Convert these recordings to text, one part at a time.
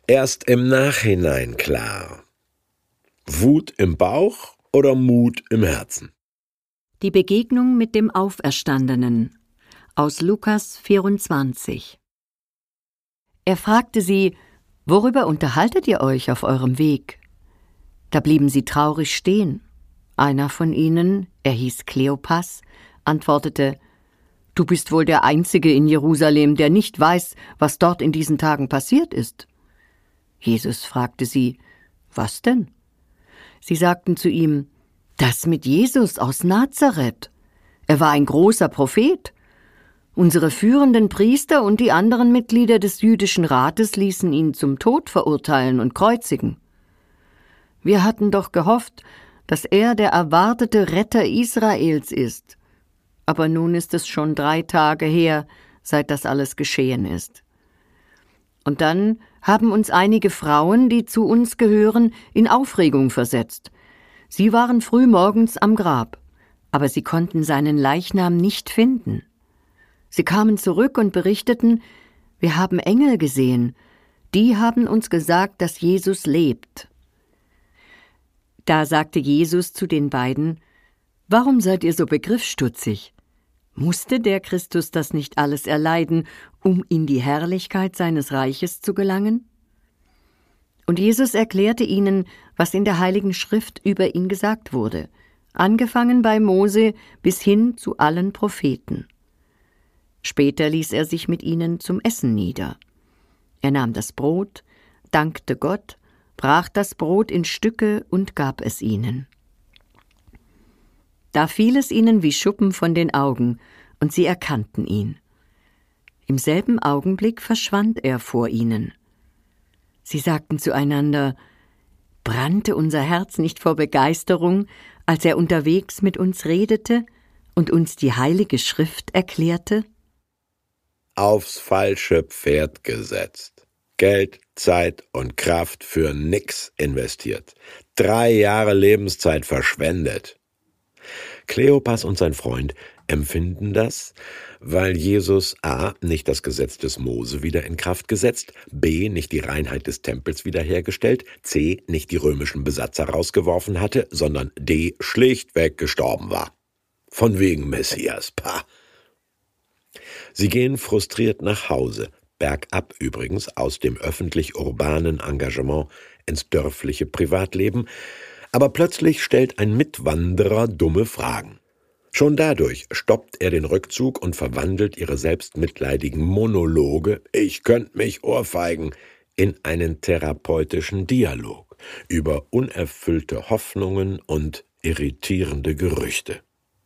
erst im Nachhinein klar. Wut im Bauch oder Mut im Herzen? Die Begegnung mit dem Auferstandenen aus Lukas 24. Er fragte sie: Worüber unterhaltet ihr euch auf eurem Weg? Da blieben sie traurig stehen. Einer von ihnen, er hieß Kleopas, antwortete: Du bist wohl der Einzige in Jerusalem, der nicht weiß, was dort in diesen Tagen passiert ist. Jesus fragte sie: Was denn? Sie sagten zu ihm: Das mit Jesus aus Nazareth. Er war ein großer Prophet. Unsere führenden Priester und die anderen Mitglieder des jüdischen Rates ließen ihn zum Tod verurteilen und kreuzigen. Wir hatten doch gehofft, dass er der erwartete Retter Israels ist. Aber nun ist es schon 3 Tage her, seit das alles geschehen ist. Und dann haben uns einige Frauen, die zu uns gehören, in Aufregung versetzt. Sie waren frühmorgens am Grab, aber sie konnten seinen Leichnam nicht finden. Sie kamen zurück und berichteten: Wir haben Engel gesehen. Die haben uns gesagt, dass Jesus lebt. Da sagte Jesus zu den beiden: Warum seid ihr so begriffsstutzig? Musste der Christus das nicht alles erleiden, um in die Herrlichkeit seines Reiches zu gelangen? Und Jesus erklärte ihnen, was in der Heiligen Schrift über ihn gesagt wurde, angefangen bei Mose bis hin zu allen Propheten. Später ließ er sich mit ihnen zum Essen nieder. Er nahm das Brot, dankte Gott, brach das Brot in Stücke und gab es ihnen. Da fiel es ihnen wie Schuppen von den Augen, und sie erkannten ihn. Im selben Augenblick verschwand er vor ihnen. Sie sagten zueinander: Brannte unser Herz nicht vor Begeisterung, als er unterwegs mit uns redete und uns die Heilige Schrift erklärte? Aufs falsche Pferd gesetzt. Geld, Zeit und Kraft für nix investiert. 3 Jahre Lebenszeit verschwendet. Kleopas und sein Freund empfinden das, weil Jesus a. nicht das Gesetz des Mose wieder in Kraft gesetzt, b. nicht die Reinheit des Tempels wiederhergestellt, c. nicht die römischen Besatzer rausgeworfen hatte, sondern d. schlichtweg gestorben war. Von wegen Messias, pah. Sie gehen frustriert nach Hause, bergab übrigens aus dem öffentlich-urbanen Engagement ins dörfliche Privatleben, aber plötzlich stellt ein Mitwanderer dumme Fragen. Schon dadurch stoppt er den Rückzug und verwandelt ihre selbstmitleidigen Monologe »Ich könnt mich ohrfeigen« in einen therapeutischen Dialog über unerfüllte Hoffnungen und irritierende Gerüchte.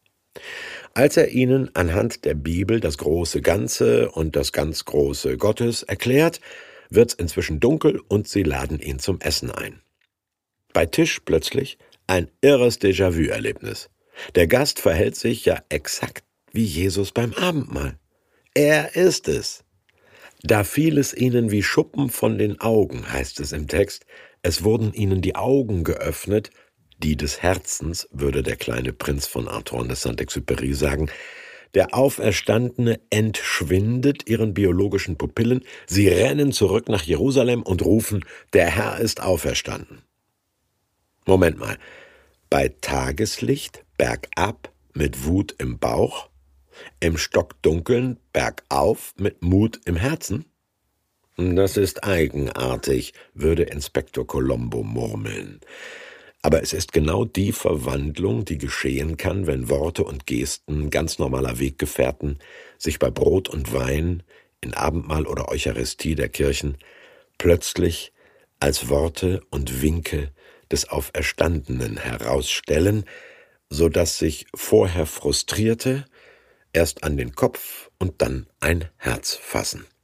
Als er ihnen anhand der Bibel das große Ganze und das ganz große Gottes erklärt, wird's inzwischen dunkel und sie laden ihn zum Essen ein. Bei Tisch plötzlich ein irres Déjà-vu-Erlebnis. Der Gast verhält sich ja exakt wie Jesus beim Abendmahl. Er ist es. Da fiel es ihnen wie Schuppen von den Augen, heißt es im Text. Es wurden ihnen die Augen geöffnet, die des Herzens, würde der kleine Prinz von Antoine de Saint-Exupéry sagen. Der Auferstandene entschwindet ihren biologischen Pupillen. Sie rennen zurück nach Jerusalem und rufen: Der Herr ist auferstanden. Moment mal, bei Tageslicht bergab mit Wut im Bauch, im Stockdunkeln bergauf mit Mut im Herzen? Das ist eigenartig, würde Inspektor Colombo murmeln. Aber es ist genau die Verwandlung, die geschehen kann, wenn Worte und Gesten ganz normaler Weggefährten sich bei Brot und Wein, in Abendmahl oder Eucharistie der Kirchen, plötzlich als Worte und Winke des Auferstandenen herausstellen, so dass sich vorher Frustrierte erst an den Kopf und dann ein Herz fassen.